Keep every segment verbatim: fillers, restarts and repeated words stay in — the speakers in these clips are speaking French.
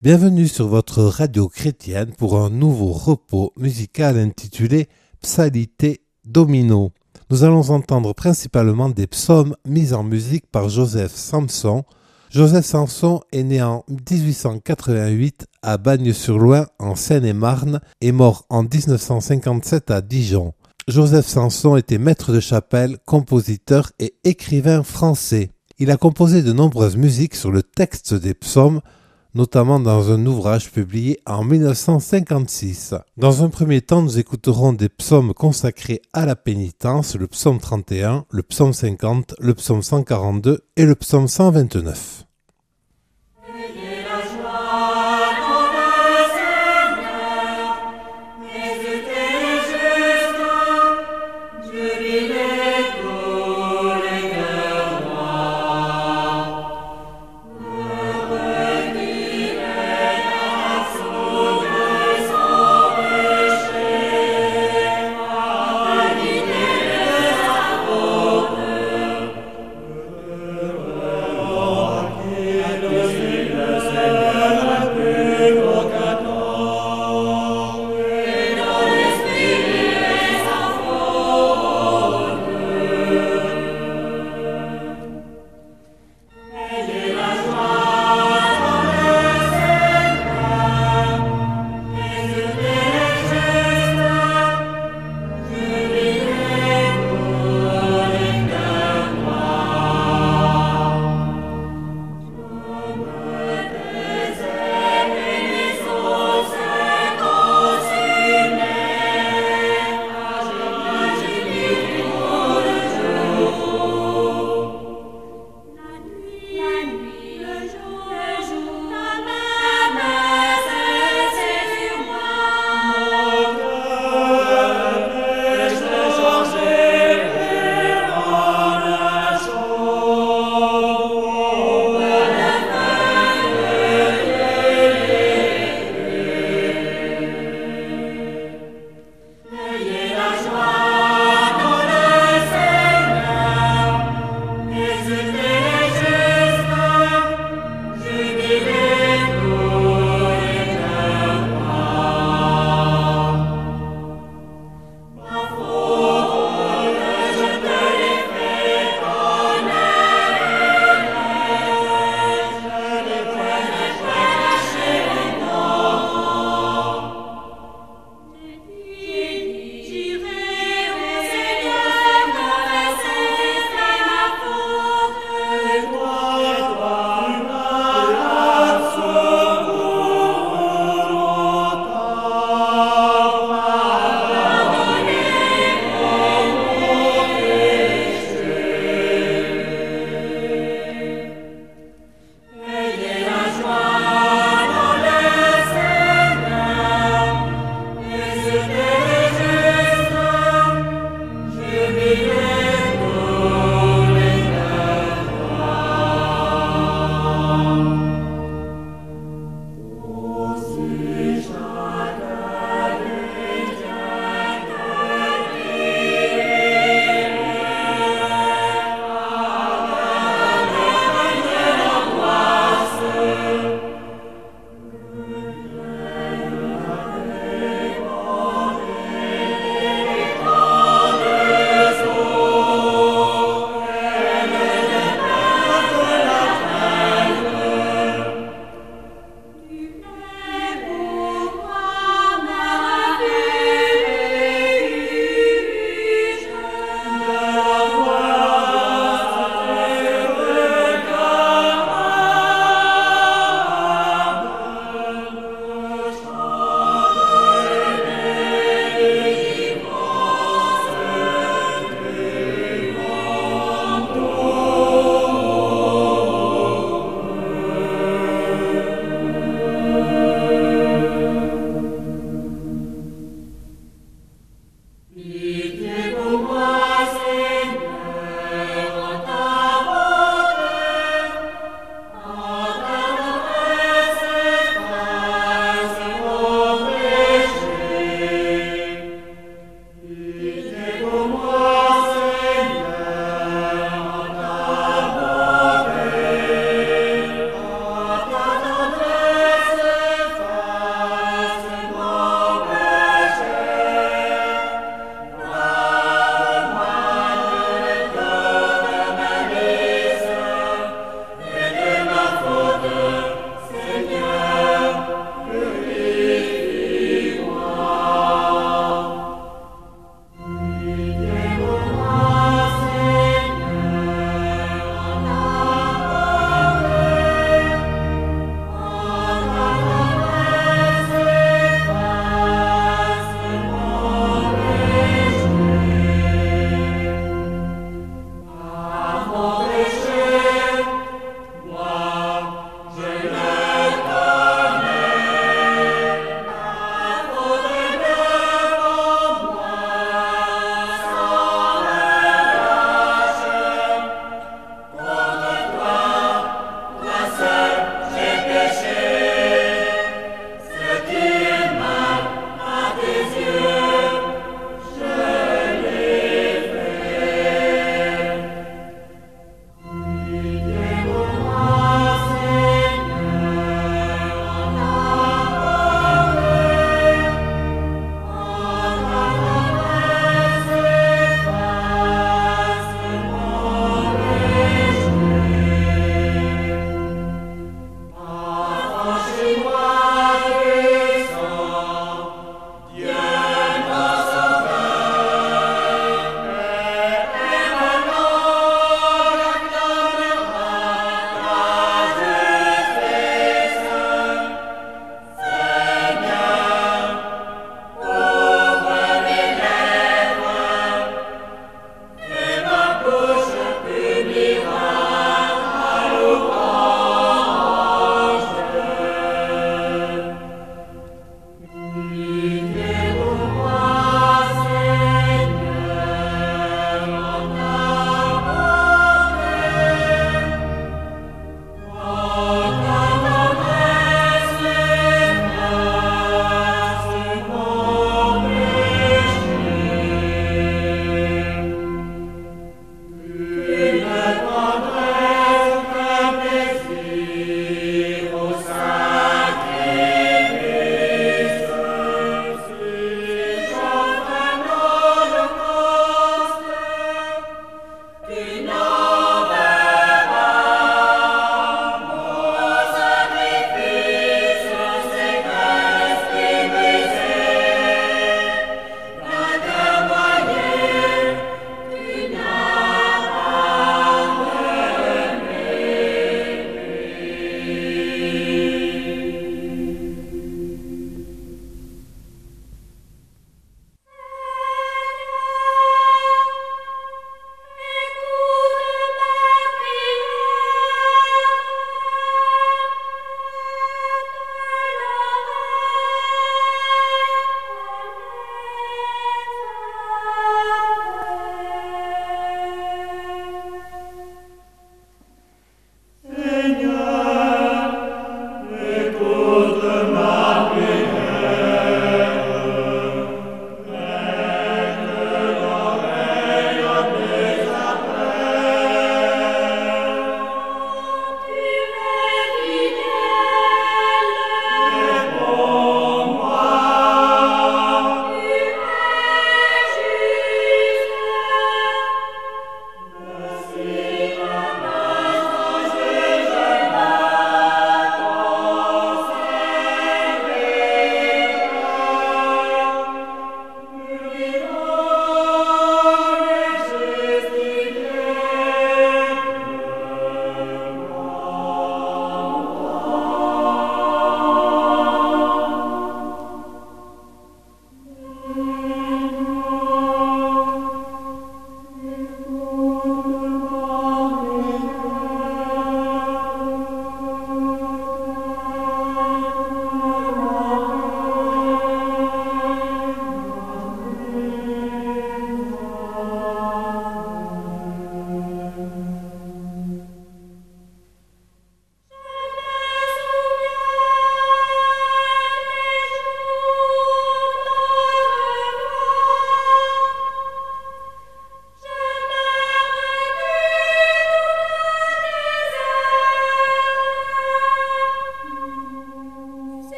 Bienvenue sur votre radio chrétienne pour un nouveau repos musical intitulé Psalité Domino. Nous allons entendre principalement des psaumes mis en musique par Joseph Samson. Joseph Samson est né en dix-huit cent quatre-vingt-huit à Bagnes-sur-Loing en Seine-et-Marne et mort en dix-neuf cent cinquante-sept à Dijon. Joseph Samson était maître de chapelle, compositeur et écrivain français. Il a composé de nombreuses musiques sur le texte des psaumes, notamment dans un ouvrage publié en mille neuf cent cinquante-six. Dans un premier temps, nous écouterons des psaumes consacrés à la pénitence, le psaume trente et un, le psaume cinquante, le psaume cent quarante-deux et le psaume cent vingt-neuf.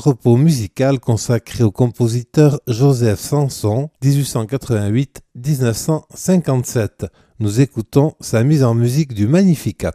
repos musical consacré au compositeur Joseph Sanson, dix-huit cent quatre-vingt-huit à dix-neuf cent cinquante-sept. Nous écoutons sa mise en musique du Magnificat.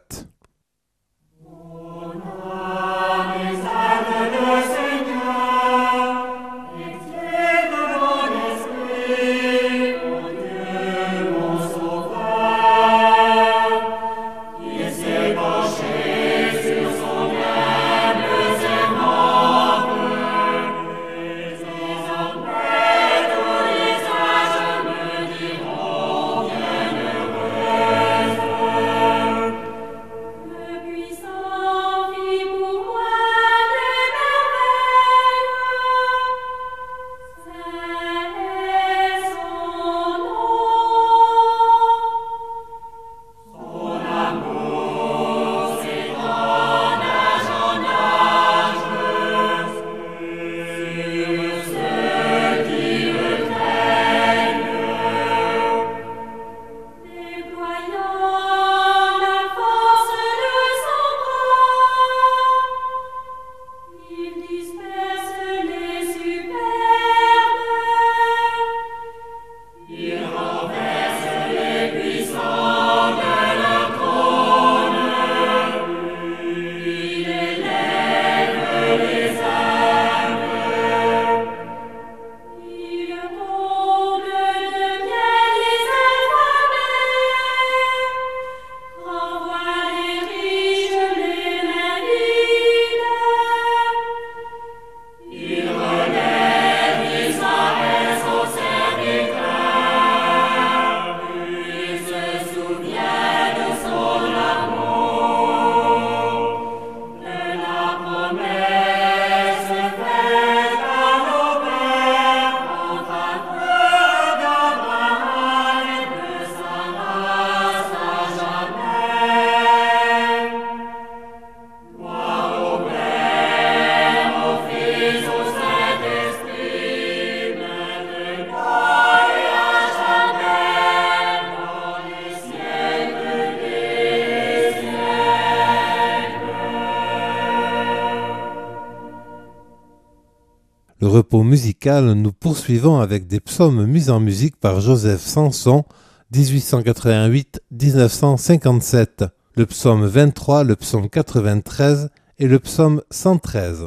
Le repos musical, nous poursuivons avec des psaumes mis en musique par Joseph Sanson, dix-huit cent quatre-vingt-huit à dix-neuf cent cinquante-sept. Le psaume vingt-trois, le psaume quatre-vingt-treize et le psaume cent treize.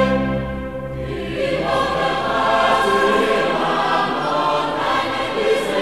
This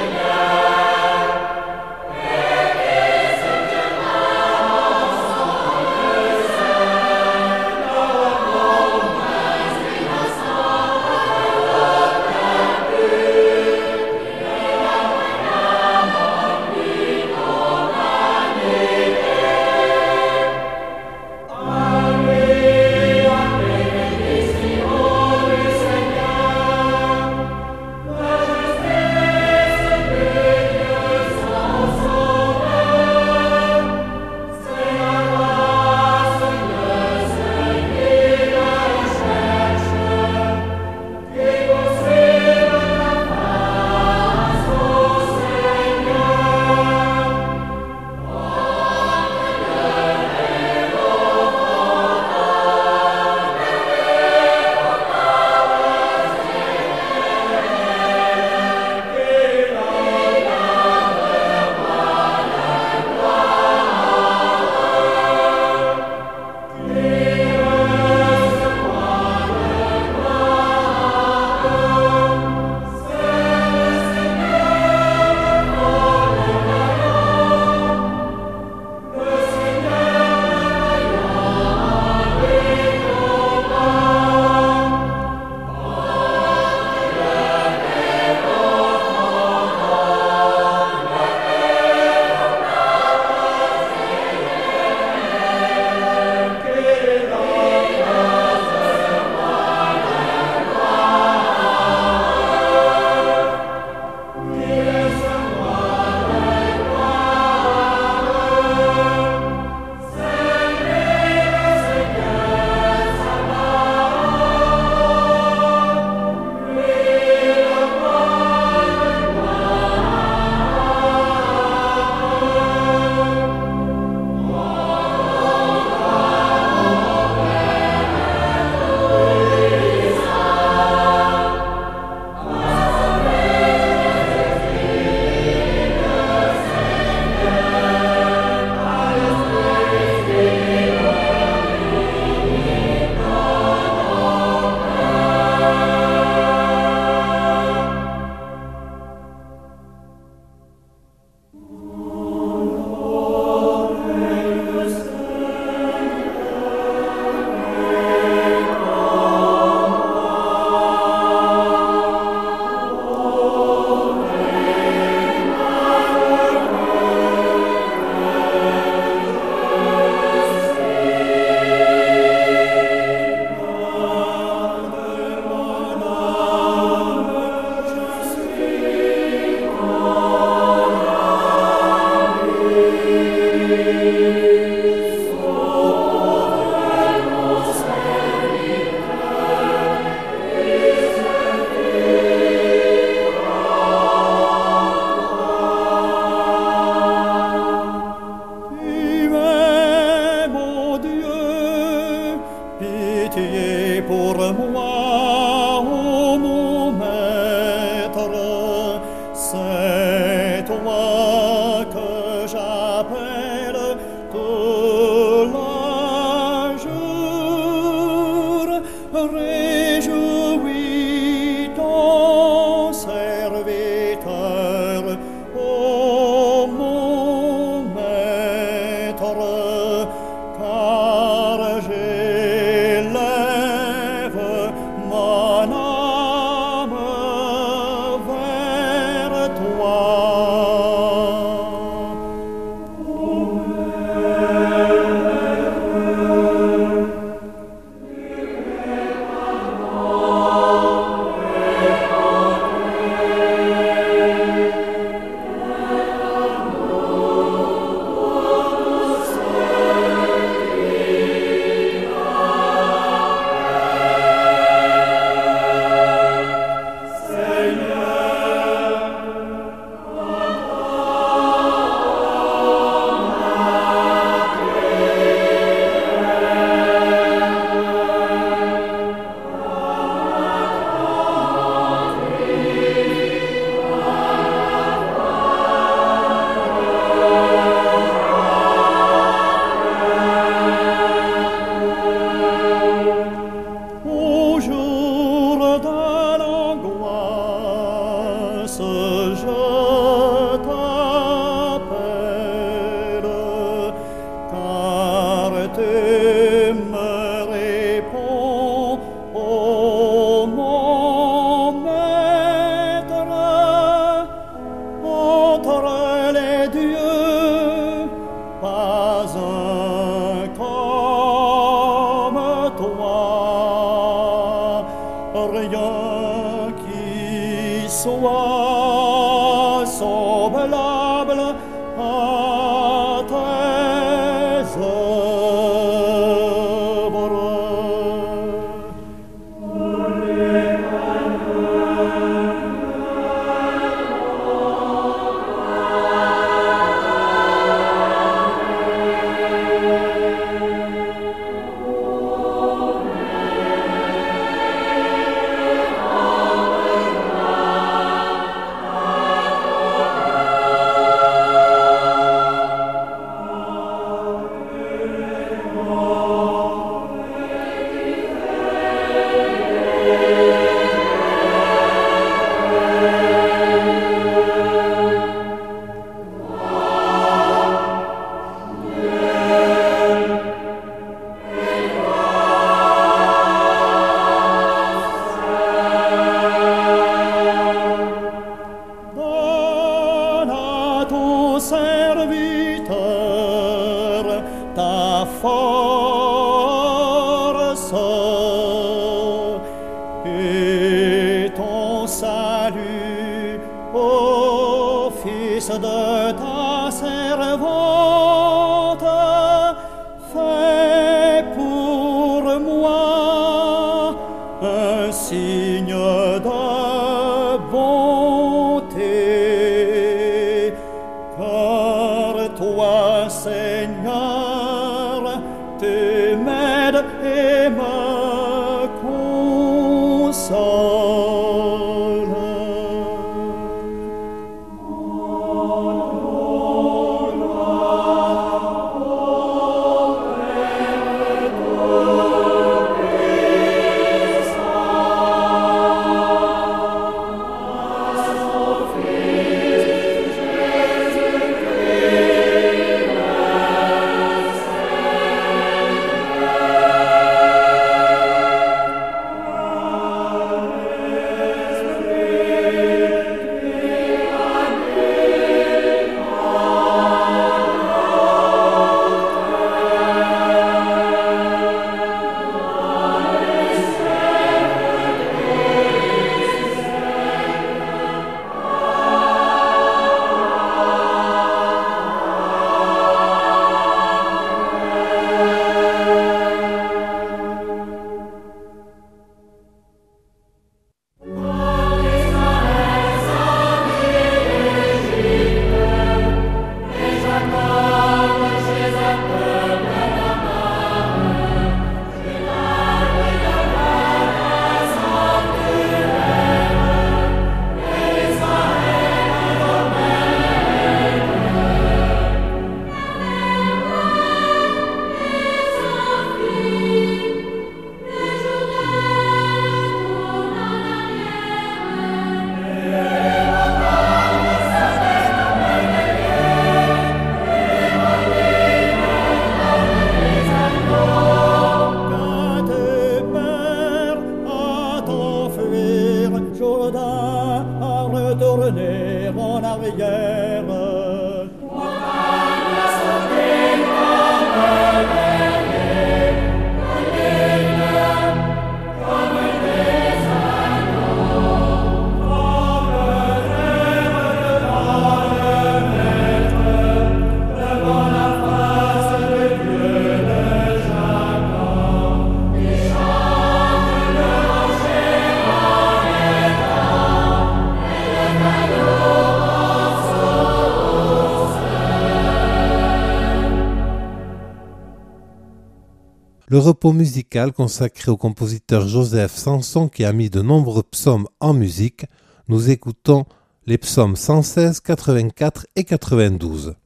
Le repos musical consacré au compositeur Joseph Sanson qui a mis de nombreux psaumes en musique. Nous écoutons les psaumes cent seize, quatre-vingt-quatre et quatre-vingt-douze.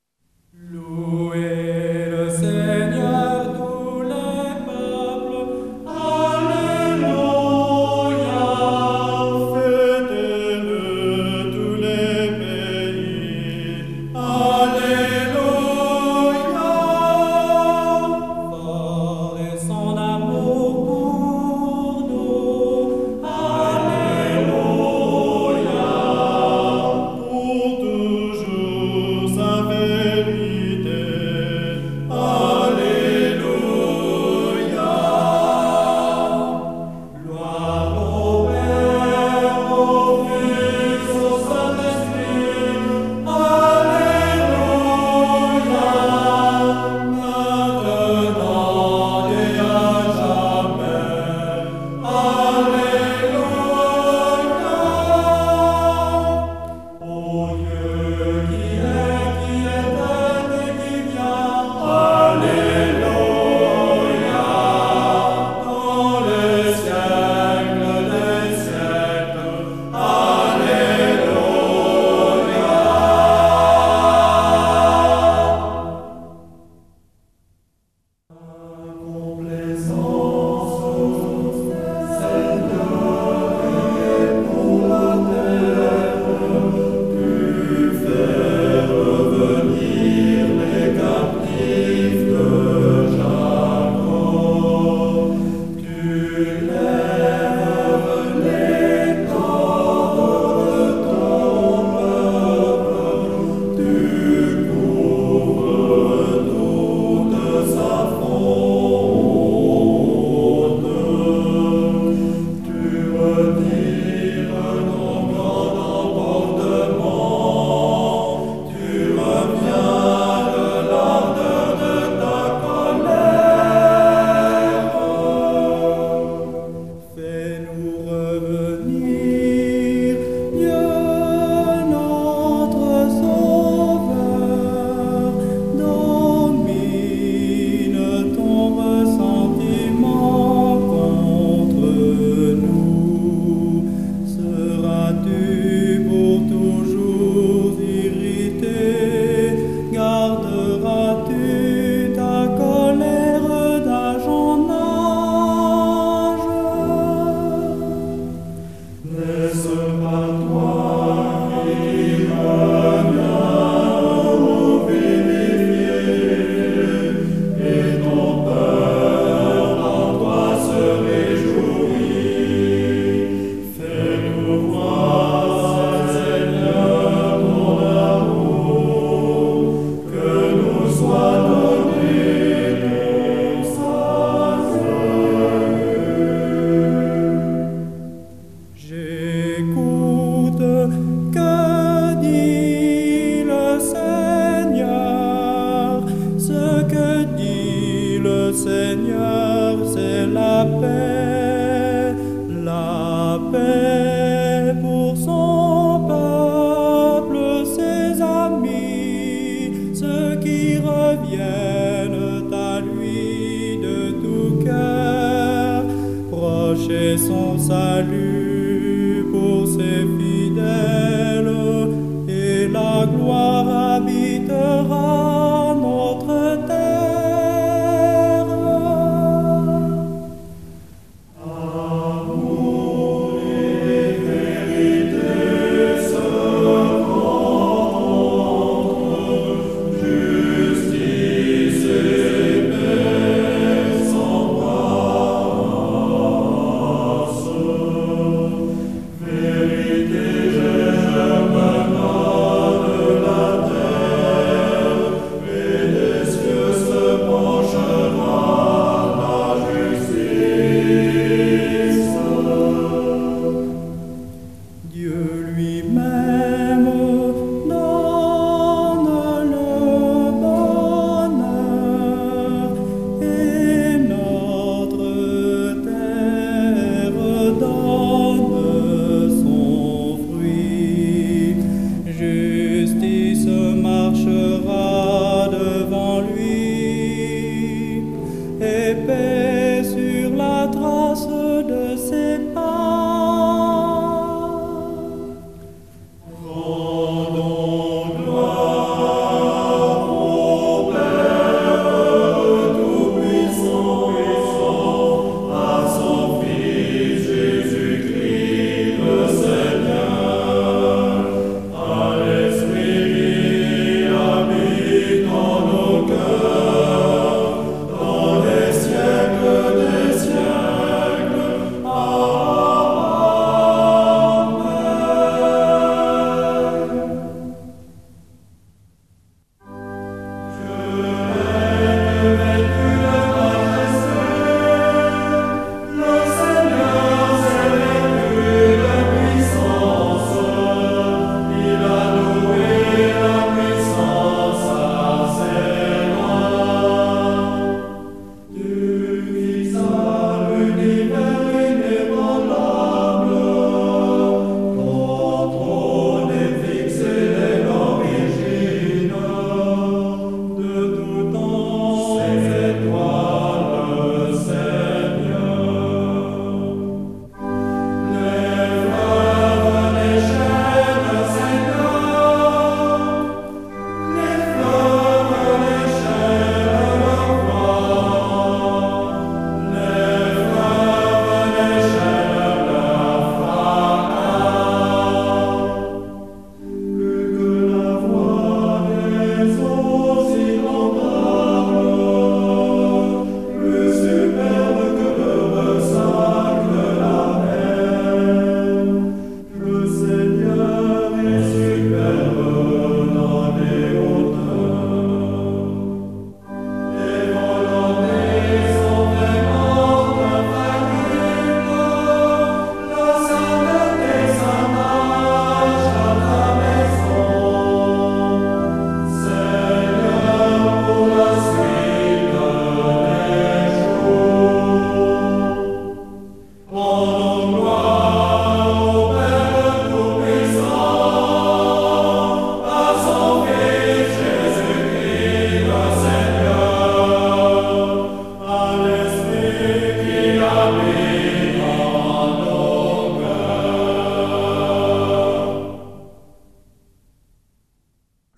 Louez le Seigneur, tous les peuples, Alléluia. Fêtez-le, tous les pays, Alléluia. Fort est son amour pour nous, Alléluia. Pour toujours sa vérité, Alléluia. Gloire au Père, au Fils, au Saint-Esprit, Alléluia. Maintenant et à jamais, Alléluia. Ô Dieu qui est, qui était et qui vient, Alléluia. Dans les siècles des siècles, Alléluia. Complaisance, Seigneur, et pour la terre, tu fais revenir les captifs de Jacob. Tu lèves les corps de ton peuple, tu couvres toute sa faute. Tu retires ton grand emportement, tu reviens de l'ardeur de ta colère. Fais-nous revenir, Dieu notre Sauveur, domine ton ressentiment contre nous. Seras-tu pour toujours irrité? Garderas-tu ta colère d'âge en âge? N'est-ce pas toi qui reviens nous vivifier, et ton peuple en toi se réjouit? Fais-nous voir, Seigneur, ton amour, que nous soit donné ton salut. J'écoute, que dit le Seigneur? Ce que dit le Seigneur, c'est la paix, la paix pour son peuple, ses amis, ceux qui reviennent à lui de tout cœur. Proche est son salut pour ses fidèles, et la gloire habitera notre terre. Amour et vérité se rencontrent, justice et paix s'embrassent. Vérité germera de la terre.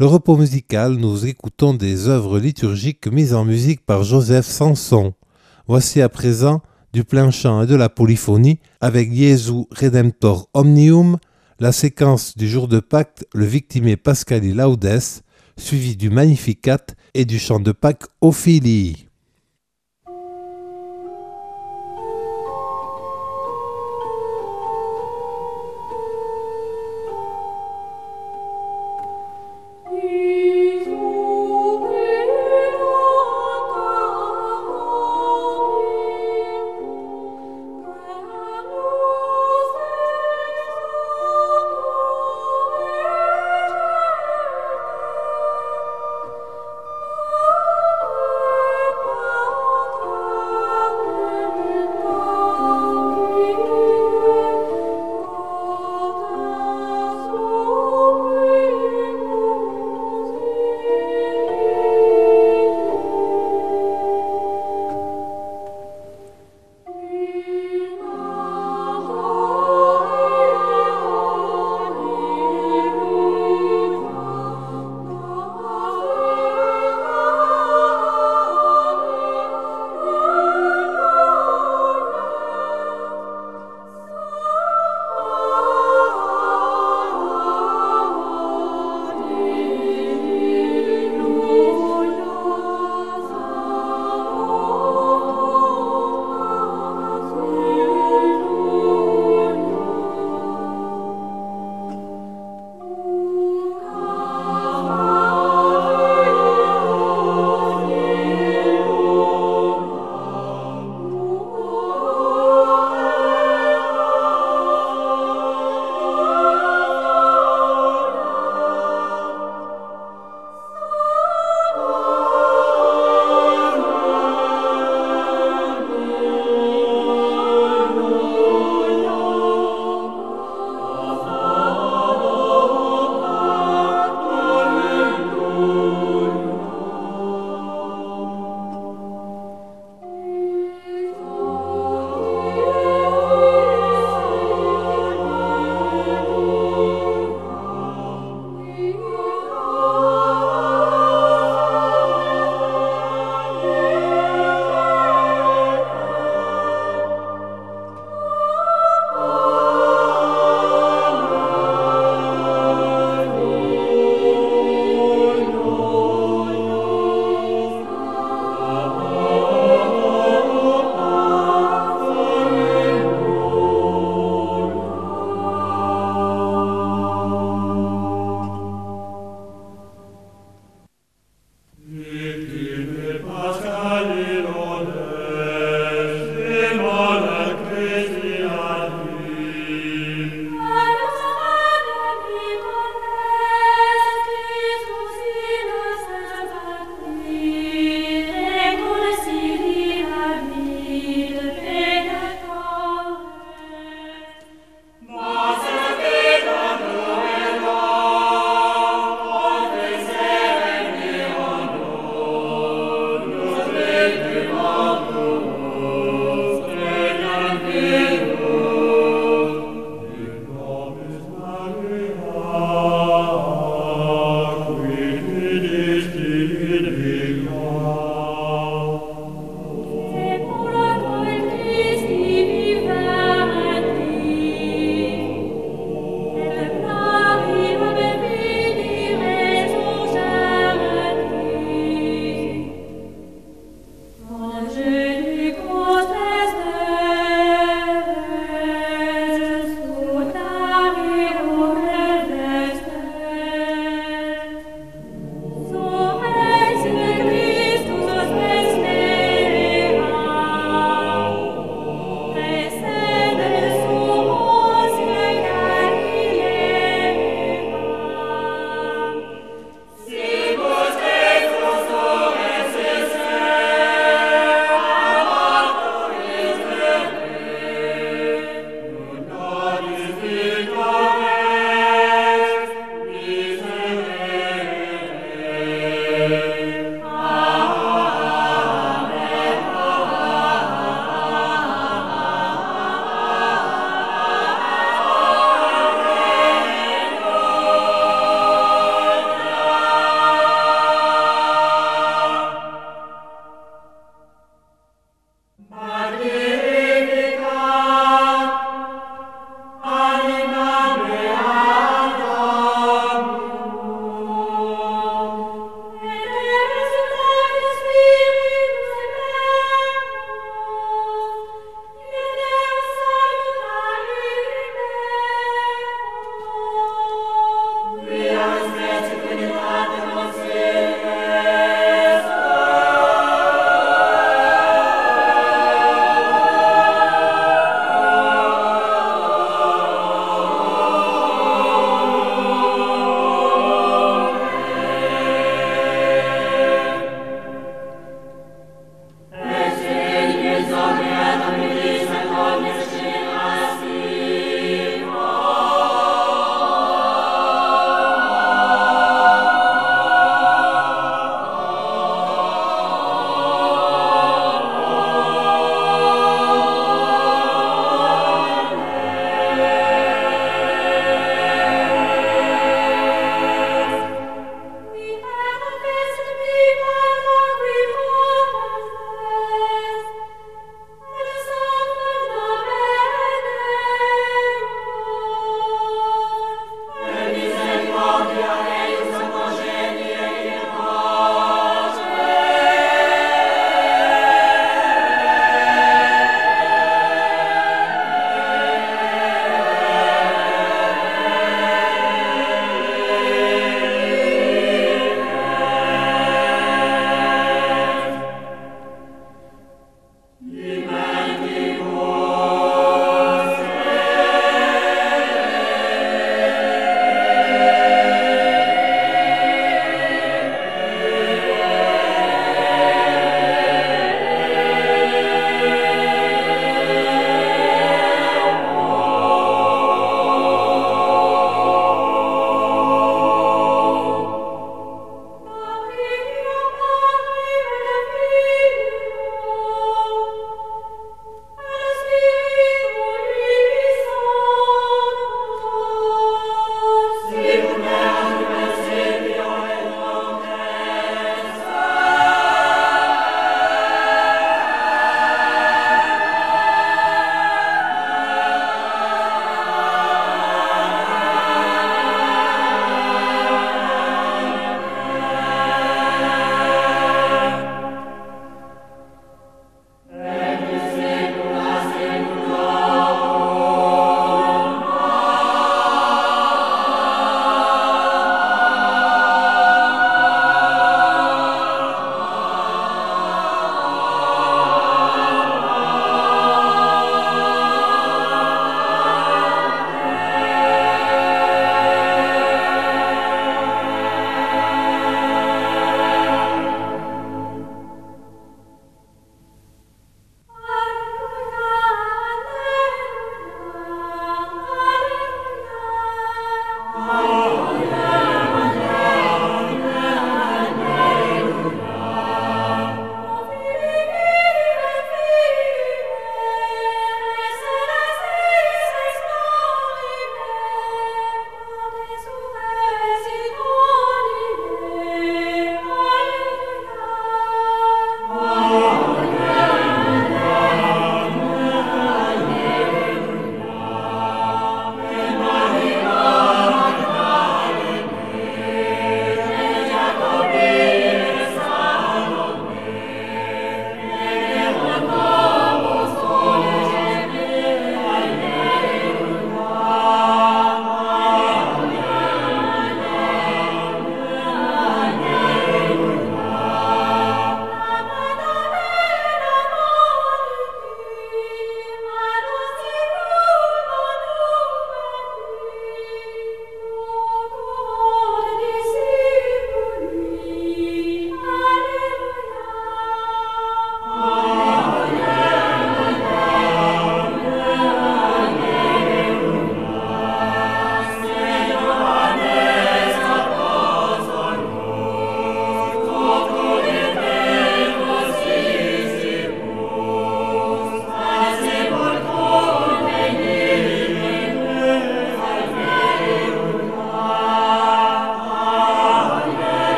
Le repos musical, nous écoutons des œuvres liturgiques mises en musique par Joseph Sanson. Voici à présent du plein chant et de la polyphonie avec Jesu Redemptor Omnium, la séquence du jour de Pâques, le Victime Pascali Laudes, suivi du Magnificat et du chant de Pâques Ophélie. Thank you.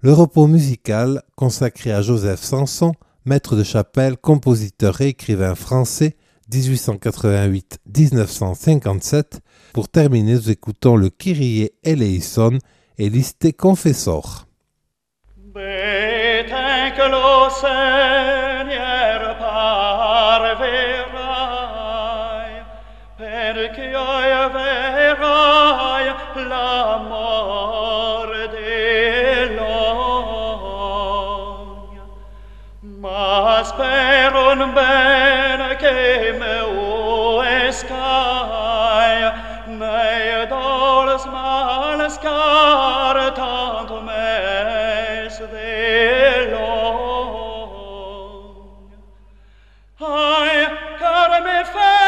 Le repos musical consacré à Joseph Sanson, maître de chapelle, compositeur et écrivain français, dix-huit cent quatre-vingt-huit à dix-neuf cent cinquante-sept. Pour terminer, nous écoutons le Kyrie eleison et l'Iste confessor. Beten que lo Seigneur parverai, perché io verrai l'amor dell'ogna. Ma spero un bene che me uescai, nei dols mal scartanto mes dell'ogna. Ai, car me fe